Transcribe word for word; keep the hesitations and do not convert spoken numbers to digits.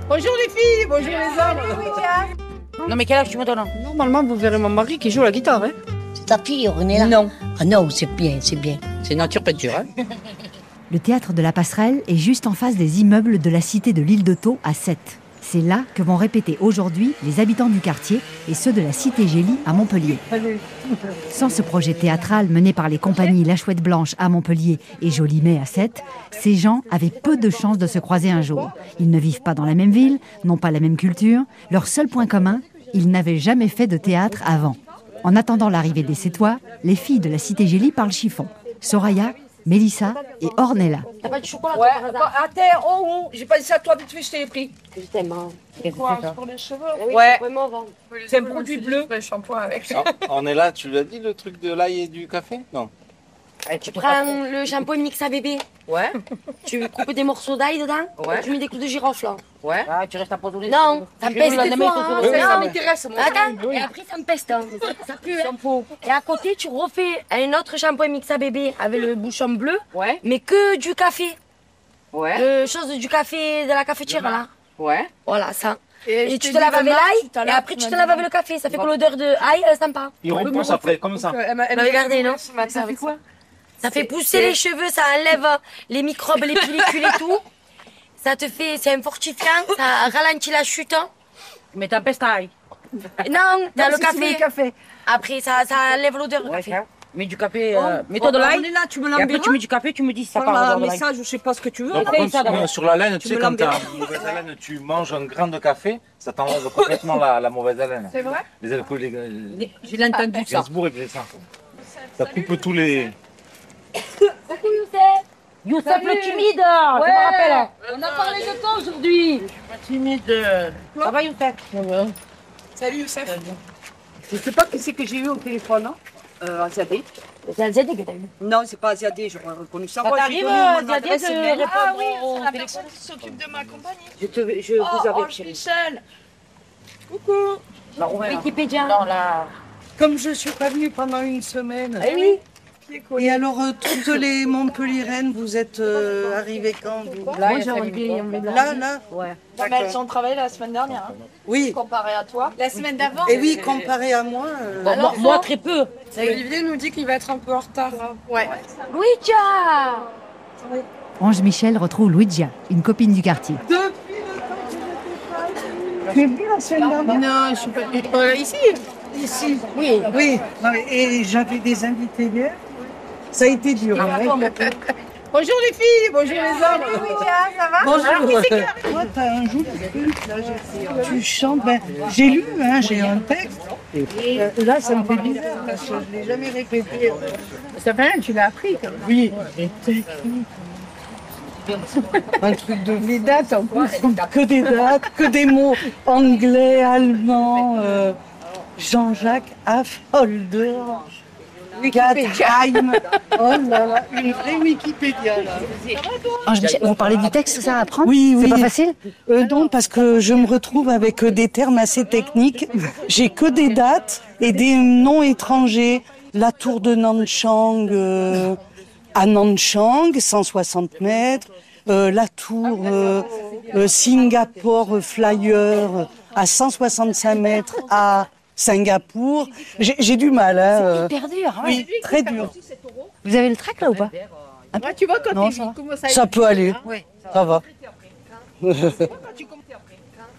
Bonjour les filles, bonjour les hommes. Non mais quel âge tu me donnes? Normalement, vous verrez mon mari qui joue la guitare. Hein. C'est ta fille, Ornella? Non. Ah non, c'est bien, c'est bien. C'est nature peinture. Hein. Le théâtre de la Passerelle est juste en face des immeubles de la cité de l'Île de Thau à Sète. C'est là que vont répéter aujourd'hui les habitants du quartier et ceux de la cité Gélie à Montpellier. Sans ce projet théâtral mené par les compagnies La Chouette Blanche à Montpellier et Jolimet à Sète, ces gens avaient peu de chances de se croiser un jour. Ils ne vivent pas dans la même ville, n'ont pas la même culture. Leur seul point commun, ils n'avaient jamais fait de théâtre avant. En attendant l'arrivée des Sétois, les filles de la cité Gélie parlent chiffon. Soraya, Mélissa et Ornella. T'as pas du chocolat? Ouais, attends, oh, oh, j'ai pas dit ça à toi, vite fait, je t'ai pris. Je t'aime. C'est quoi, c'est pour les cheveux? Oui, Ouais. vraiment, vendre. C'est un produit bleu. Le shampoing avec. Ah, on est là, tu lui as dit le truc de l'ail et du café? Non. Tu prends le shampoing mix à bébé. Ouais. Tu coupes des morceaux d'ail dedans. Ouais. Tu mets des clous de girofle. Ouais. Ah, tu restes à poser. Non, ça me peste des fois. Hein. Ça, Non, ça mais m'intéresse, moi. attends, et après ça me peste. Hein. Ça pue. Hein. Et à côté, tu refais un autre shampoing mix à bébé avec le bouchon bleu. Ouais. Mais que du café. Ouais. Le chose du café, de la cafetière là. Ouais. Voilà, ça. Et, Et tu te laves avec l'ail, et après tu te laves avec le café. Ça fait que l'odeur de ail, elle sent pas. Il repense après, comme ça. Elle m'avait gardé, non? Ça fait quoi? Ça fait pousser les cheveux, ça enlève les microbes, les pellicules et tout. Ça te fait, c'est un fortifiant, ça ralentit la chute. Mais t'as peste à ail. Non, dans le si tu mets café. le café. Après, ça, ça enlève l'odeur du café. Mais du café, euh, mets-toi de l'ail. On est là, tu me Et après, l'embellis. tu mets du café, tu me dis si ça part Voilà, l'odeur un de l'ail. message, je sais pas ce que tu veux. Non, par Essaye contre, ça d'abord. sur la laine, tu, Tu sais, me quand t'as l'embellis. une mauvaise haleine, tu manges un grain de café, ça t'enlève complètement la, la mauvaise haleine. C'est vrai? Les alcools, les, les J'ai entendu ça. Gainsbourg, il faisait ça. Ça coupe tous les... Coucou Youssef. Youssef le timide, tu me rappelles. On a parlé de toi aujourd'hui. Pas timide. Ça va Youssef? Salut Youssef. Je sais pas qui c'est que j'ai eu au téléphone, hein. Euh, Azadé. C'est un Z D que t'as eu. Non, c'est pas Asiadé, j'aurais reconnu ça. Ça Moi, j'ai t'arrive, donné mon Azadé, adresse de email. répondre Ah oui, au c'est la téléphone? personne qui s'occupe de ma compagnie. Je, te, je vous Oh, avais Ange chérie. Michel. Coucou. La Romaine. Wikipédia. Non, la... Comme je suis pas venue pendant une semaine. Eh oui. Et alors, euh, toutes les Montpelliéraines, vous êtes euh, arrivées quand vous Là, Moi, il y a j'ai sa envie, lumière. on met de la- Là, là Ouais. Non, mais elles ont travaillé la semaine dernière, hein, Oui. comparé à toi. La semaine d'avant. Et oui, comparé à moi. euh, Bon, moi, moi, très peu. Olivier nous dit qu'il va être un peu en retard. Ouais. Luigia. Ange Michel retrouve Luigia, une copine du quartier. Tu es venue la semaine dernière? Non, je suis pas euh, ici. Ici. Oui. Oui. Non, mais- et j'avais des invités hier. Ça a été dur. hein. Bonjour les filles, bonjour les hommes. Bonjour. Toi, tu as un joli truc, là, j'ai- tu chantes. Ben, j'ai lu, hein, j'ai un texte. Et euh, là, ça me fait bizarre parce que je ne l'ai jamais répété. Ça fait rien, tu l'as appris quand même. Oui, un truc de... Les dates en plus, que des dates, que des mots anglais, allemands. euh, Jean-Jacques Affolder. Guggenheim. Oh là là, une vraie Wikipédia là. Ange Michel, vous parlez du texte, ça, à apprendre? Oui, oui. C'est pas facile? Euh, non, parce que je me retrouve avec euh, des termes assez techniques. J'ai que des dates et des noms étrangers. La tour de Nanchang euh, à Nanchang, cent soixante mètres. Euh, la tour euh, euh, Singapore Flyer à cent soixante-cinq mètres à Singapour. J'ai j'ai du mal. Hein, euh, Hyper dur. Hein. oui, très dur. Vous avez le trac là ou pas? Ah, tu vois quand Non, tu ça, commences à ça peut aller. Ouais. Ça va. tu commences